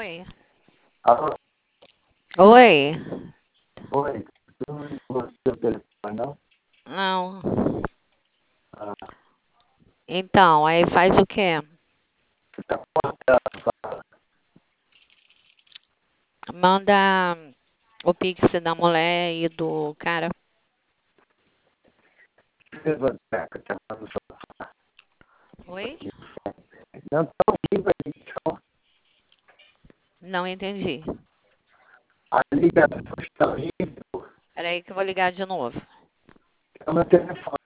Oi. Alô? Oi. Oi. Tu não ligou o seu telefone, não? Não. Ah, Então, aí faz o quê? você tá cortando, fala. Manda o Pix da mulher e do cara. Levantar, que eu tava no sofá. Oi? Não, tá horrível a ligação. Não entendi. A ligação está horrível. Peraí que eu vou ligar de novo. É o meu telefone.